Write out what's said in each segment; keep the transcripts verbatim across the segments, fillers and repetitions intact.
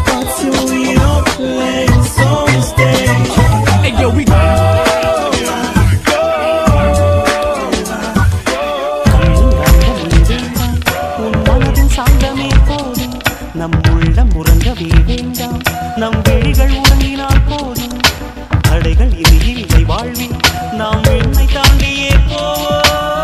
spots so we don't play, so we stay. Hey yo, we நம் உள்ளம் உறங்கவே வேண்டாம், நம் விழிகள் உறங்கினால் போதும். தடைகள் இது இல்லை வாழ்வில், நாம் என்னை தாண்டியே போவோம்.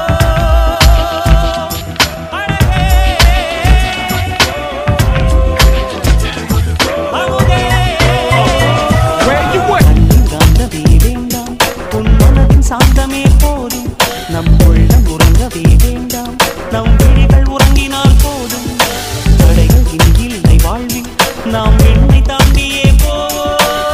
வேண்டாம், உன் மனதின் சாந்தமே போதும். நம் உள்ளம் உறங்கவே வேண்டாம், நம் விழிகள் உறங்கினால் போதும். தடைகள் இனி இல்லை வாழ்வில், நாம் என்னை தாண்டியே போவோம்.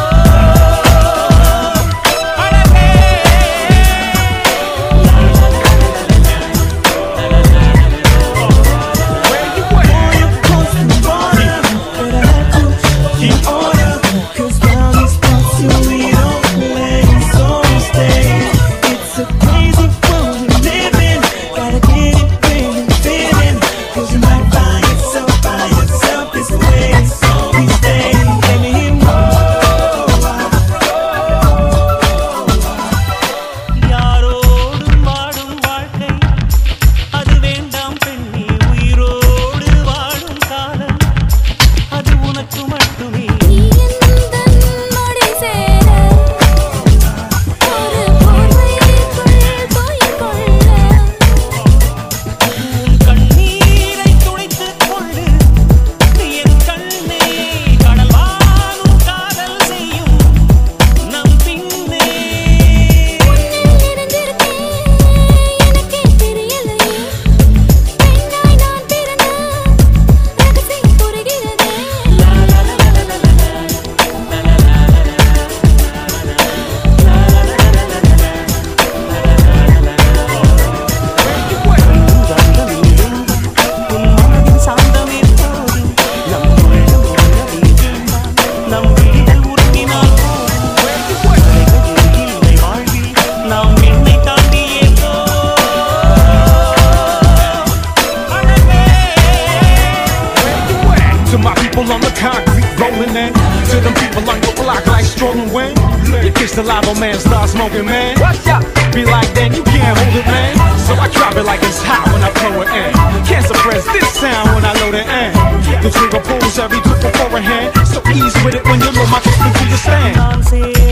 On the concrete rolling in, to them people on your block like strolling when you kiss the lava man, start smoking man. Be like then you can't hold it man, so I drop it like it's hot when I throw it in. Can't suppress this sound when I load it in. The trigger pulls every two before a hand, so ease with it when you load my fist into the stand.